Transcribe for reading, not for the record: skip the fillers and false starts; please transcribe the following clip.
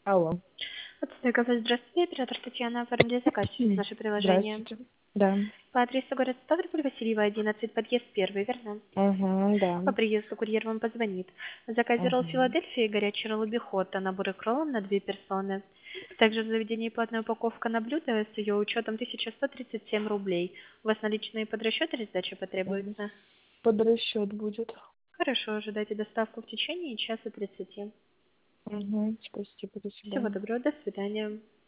Алло. Подстыковать. Здравствуйте, оператор Татьяна. Оформили заказ через наше приложение. Здравствуйте. Да. По адресу город Ставрополь, Васильева, 11, подъезд 1, верно? Угу, да. По приезду курьер вам позвонит. В заказе ролл Угу. Филадельфия и горячий ролл Бихота, наборы кроллом на 2 персоны. Также в заведении платная упаковка на блюдо с ее учетом 1137 рублей. У вас наличные под расчет или сдача потребуется? Под расчет будет. Хорошо, ожидайте доставку в течение часа 30. Угу. Спасибо, до Всего свидания. доброго, до свидания.